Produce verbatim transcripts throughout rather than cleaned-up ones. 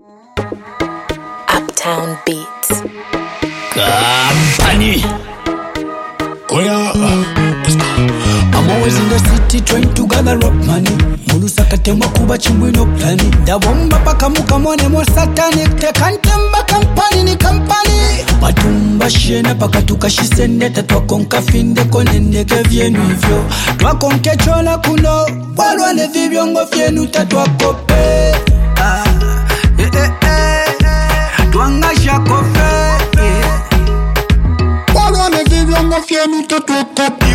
Uptown Beats. Company. Oh yeah, let's go. I'm always in the city trying to gather up money. Mulusaka temba kuba chimbwino plani. Dabomba paka muka mwane mo satanic. Tekantemba kampani ni kampani. Patumba shena paka tukashisende. Tatwa konka finde konende ke vienu hivyo. Twa konke chola kuno. Walwane vibiongo fienu tatwa kope. Ah, eh eh eh. Twanga shakofe. Walwane vibiongo fienu tatwa kope.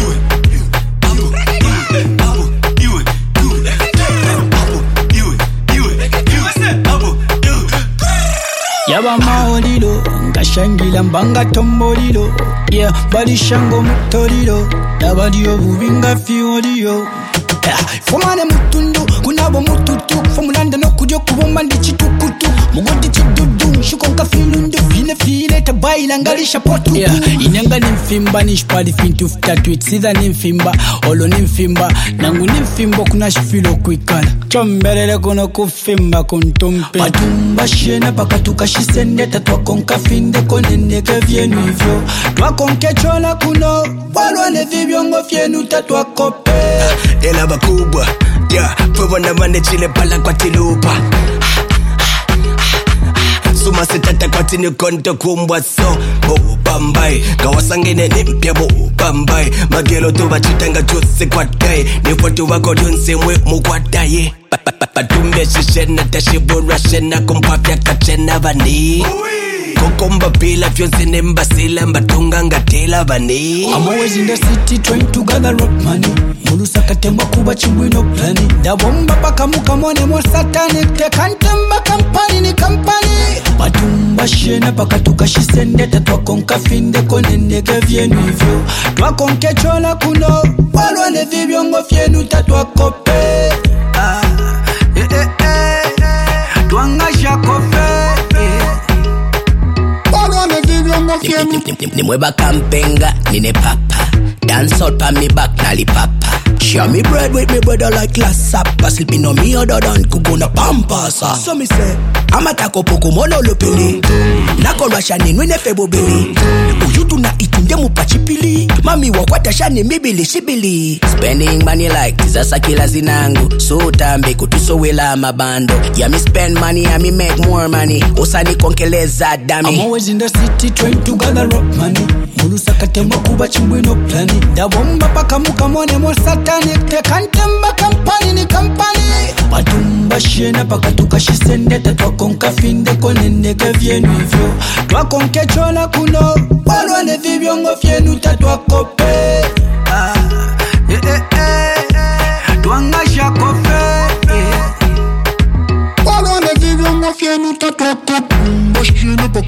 Yaba maolilo, ngashangila mbanga tombolilo. Yeah, bali shango mutolilo. Yaba diyo bubinga fiolilo. Fomane mutundu, kunabo mututu. Fomulanda no kudyo kubomba ndi chitukutu. Mugodi chidudu, shukonka filundu. Fine file tabaila ngalisha potu. Yeah, inenga nimfimba nishpadi fintu ftatu. Itsiza nimfimba, olo nimfimba. Nangu nimfimbo kuna shifilo kuikala. Chombelele kuno kufimba kuntumpe. Patumba shena paka tukashisende. Tatwa konka finde konende ke vienu hivyo. Twa konke chola kuno. Walwane vibiongo fienu tatwa kope. Ela bakubwa, yeah, fwe na mane chile pala kwa tilupa. Suma setata kwa tini konto kumbwa so Bo bambai, kawasangene nimpya bo bambai. Magelo tuwa chitanga jose kwa dai. Nifotu wako dunse mwe mukwa dai. Patumbe shishena tashibura shena kumpafya kachena vani. Kokomba pila fyonse nemba sila mbatunga ngatela vani. I'm always in the city trying to gather up money. Mulusaka temba kuba chimbwino plani. Dabomba paka muka mwane mo satanic. Tekantemba kampani ni kampani. Patumba shena paka tukashisende. Tatwa konka finde konende ke vienu hivyo. Twa konke chola kuno. Walwane vibiongo fienu tatwa kope. Ah, eh eh eh. Twanga shakofe. Ni mweba kampenga, nine papa. Dance out pa me back, nali papa. Share me bread with me brother like last supper. Sleeping on me other than kuguna pampasa. So me say, ama tako poko mono lopili. Nako rasha ninwe nefebo bili. Uyutu na itunde mupachipili. Mami wakwata shani mibili shibili. Spending money like tizasa kila zinangu. So tambe kutuso wela mabando. Yeah me spend money and me make more money. Osani konkeleza dami. I'm always in the city trying to gather up money. Mulusaka temba kuba chimbwino plani. Dabomba paka muka mwane mo satanic. Tekantemba kampani ni kampani. Patumba shena paka tukashisende. Tatwa konka finde konende ke vienu hivyo. Twa konke chola kuno. Walwane vibiongo fienu tatwa kope. Ah, eh eh eh. Twanga shakofe. Walwane vibiongo fienu tatwa kope. Mbashine